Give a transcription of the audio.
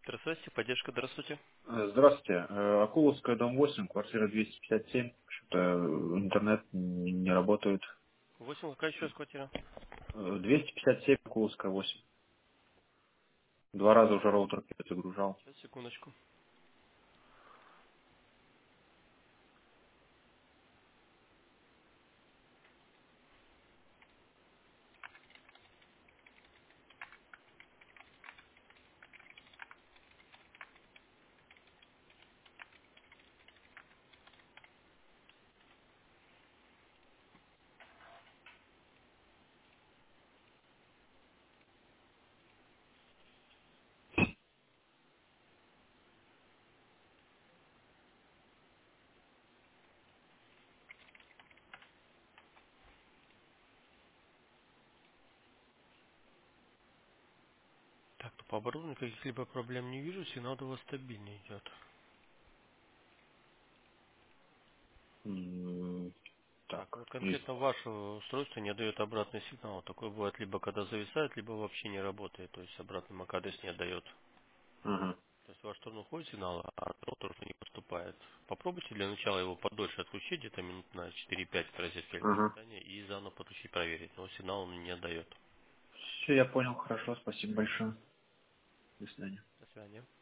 Электросвязь, поддержка, здравствуйте. Здравствуйте. Акуловская, дом 8, квартира 257. Что-то интернет не работает. 8, какая еще раз квартира? 257, Акуловская, 8. Два раза уже роутер перезагружал. Сейчас, секундочку. Так, по оборудованию каких-либо проблем не вижу, сигнал у вас стабильно идет. М, Так. Так, вот конкретно ваше устройство не дает обратный сигнал. Такое бывает либо когда зависает, либо вообще не работает, то есть обратный MAC-адрес не отдает. Ага, То есть в вашу сторону уходит сигнал, а от роутера уже не поступает. Попробуйте для начала его подольше отключить, где-то минут на 4-5 в розетке ага. электропитания, и заново подключить, проверить. Но сигнал он не отдает. Все, я понял. Хорошо, спасибо большое. До свидания. До свидания.